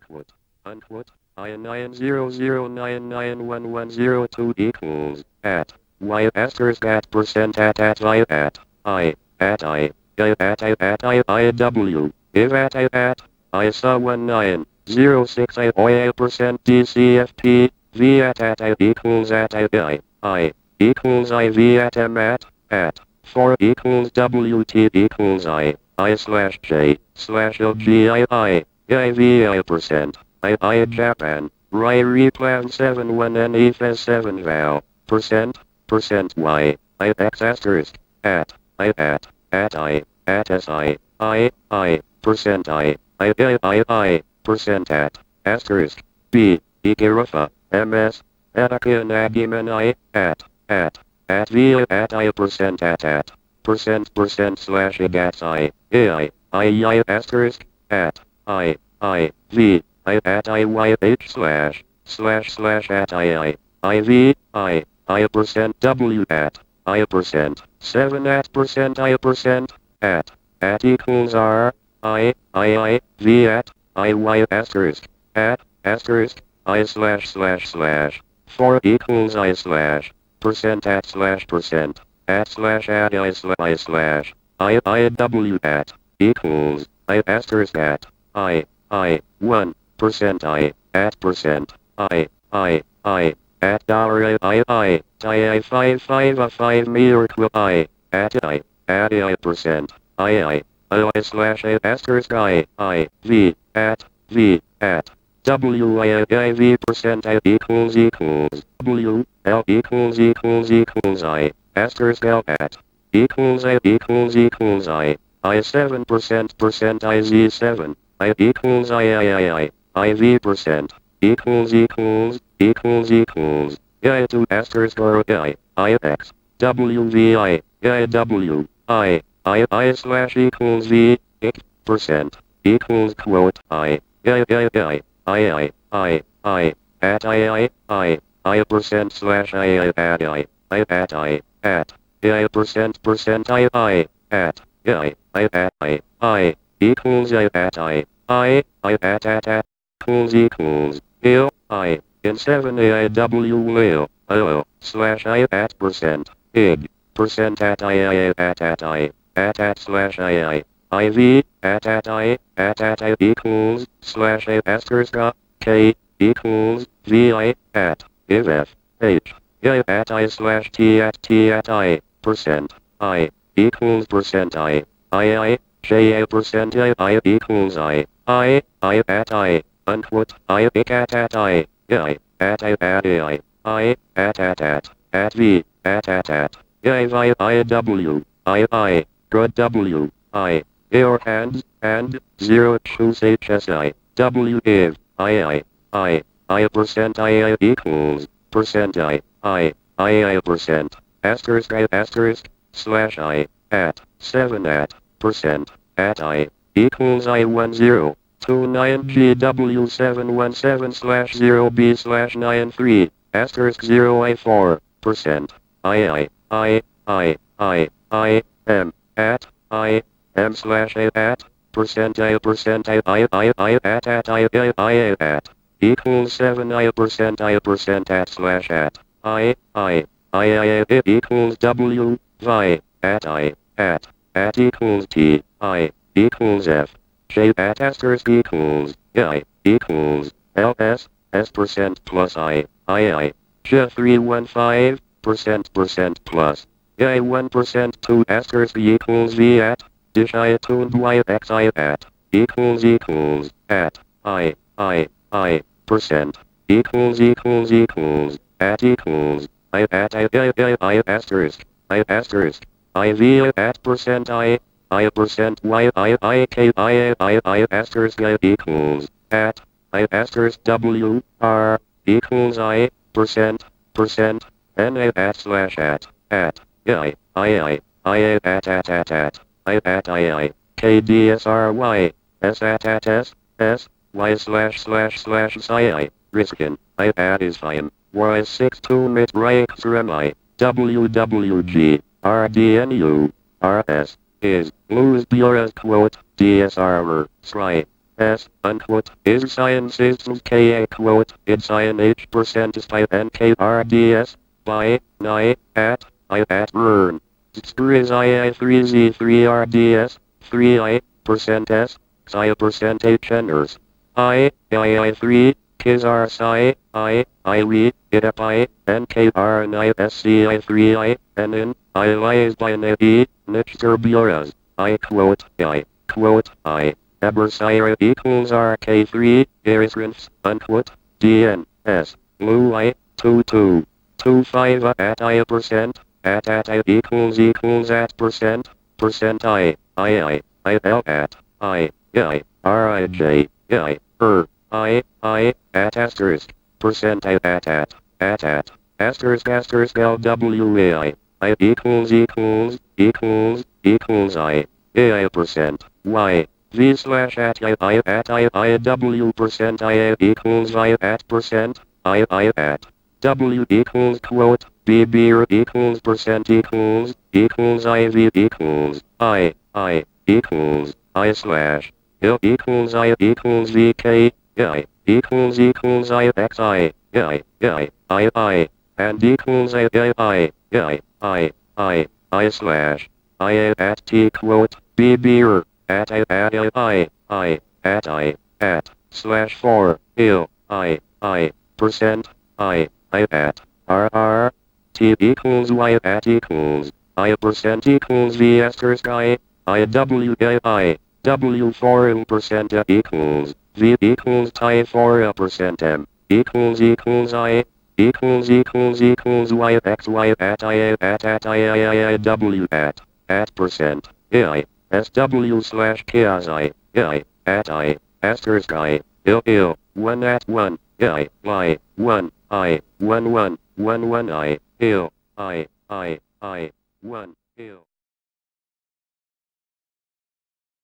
unquote, unquote, I900991102 equals, y asterisk at percent at I, w, if I saw 1906 I percent DCFP, V at equals at I equals IV at M at 4 equals WT equals I slash J slash LGII, IVI percent, I Japan, replan 7 when NEFS 7 val, percent Y, X asterisk, at SI, percent percent at, asterisk, B, Ikirafa, MS, Atakin at V at I percent percent slash agax I asterisk, at V, at IYH slash at IV, I percent W at, percent, 7 at percent at equals R, V at, IY asterisk, at, asterisk, I slash, 4 equals I slash, percent at slash at I slash, W at, equals, I asterisk at, 1, percent at percent, at dollar I 5 meter at percent, slash asterisk V, at W V percent equals, W, L equals I, asterisk L at, equals I 7% IZ 7, I equals IV percent, equals, I 2 asterisk or I X, WVI, W, I slash equals V, percent, equals quote I percent slash at percent at equals at equals ill in 7 W lil slash at percent ig percent at slash IV at equals slash asterisk K equals VI at if F H at I slash T at I percent I equals percent I J percent I equals I at I unquote I at I at V at I good W air hands and 0 choose HSI W if I percent equals percent I percent asterisk slash I at 7 at percent at I equals I 10 29 GW 717 slash 0 B slash 93 asterisk 0 I 4 percent I am at I am slash at percent I at equals 7 I percent at slash at I equals W Vi at equals T I equals F J at asterisk equals I equals LS S percent plus I J 315 percent plus I 1% 2 asterisk equals V at dish I tuned Y X I at equals at I percent equals at equals I asterisk I V at percent I percent Y I asterisk I equals at I asterisk W R equals I percent N A at slash at at K D S R Y S at S Y slash psi Riskin I at is fine Y 62 mit breaks remi WWG RDNU RS is lose Bureau's quote DSR Sry S, unquote, is sciences K, quote, it's INH percent is by NKRDS, by, ni, at burn. Stir is II3Z3RDS, 3I, percent S, psi percent H enters. I3, Kis R psi, we, it up I, NKR and ISCI3I, and in, I lies by ne, niche turburas, I quote, I. Ebersire equals RK3, Irisrinfs, unquote, DNS, Lu I, 2225 at I percent, at I equals at percent I, L at, RIJ, at asterisk, percent at, asterisk LWAI, I equals AI percent, Y. V slash at I W percent I equals I at percent I at W equals quote B beer equals percent equals IV equals I equals I slash L equals I equals VK I equals I X I and equals I slash I at T quote B beer at slash 4 percent I at R T equals Y at equals I percent equals V asterisk I W 4 M percent equals V equals Ti 4 percent M equals I equals Y X Y at I W at percent I SW slash chaos I asterisk I 1 at 1 I 1 I 1 1 1 1 I 1 I